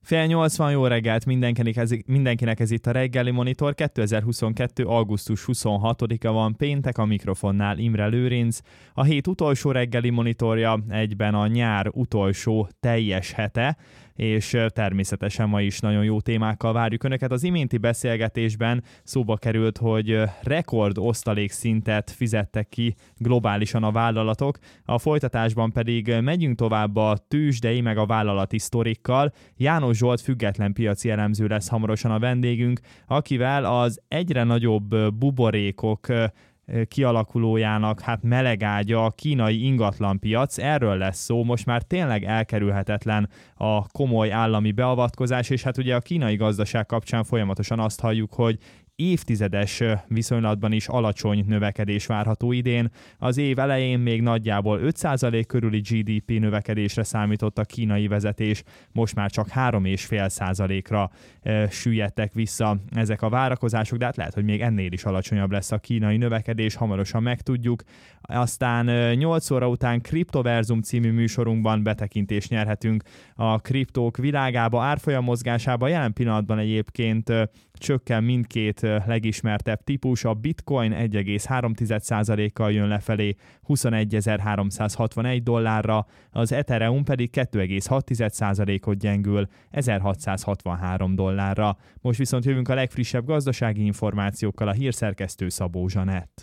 Fél 80, jó reggelt mindenkinek, ez itt a reggeli monitor. 2022. augusztus 26-a van, péntek, a mikrofonnál Imre Lőrinc. A hét utolsó reggeli monitorja, egyben a nyár utolsó teljes hete, és természetesen ma is nagyon jó témákkal várjuk Önöket. Az iménti beszélgetésben szóba került, hogy rekord osztalékszintet fizettek ki globálisan a vállalatok, a folytatásban pedig megyünk tovább a tőzsdei meg a vállalati sztorikkal. János Zsolt független piaci elemző lesz hamarosan a vendégünk, akivel az egyre nagyobb buborékok kialakulójának melegágya a kínai ingatlanpiac. Erről lesz szó, most már tényleg elkerülhetetlen a komoly állami beavatkozás, és ugye a kínai gazdaság kapcsán folyamatosan azt halljuk, hogy évtizedes viszonylatban is alacsony növekedés várható idén. Az év elején még nagyjából 5% körüli GDP növekedésre számított a kínai vezetés, most már csak 3,5%-ra süllyedtek vissza ezek a várakozások, de lehet, hogy még ennél is alacsonyabb lesz a kínai növekedés, hamarosan megtudjuk. Aztán 8 óra után Kriptoverzum című műsorunkban betekintést nyerhetünk a kriptók világába, árfolyam mozgásába. Jelen pillanatban egyébként csökken mindkét legismertebb típus, a Bitcoin 1,3%-kal jön lefelé 21.361 dollárra, az Ethereum pedig 2,6%-ot gyengül 1.663 dollárra. Most viszont jövünk a legfrissebb gazdasági információkkal, a hírszerkesztő Szabó Zsanett.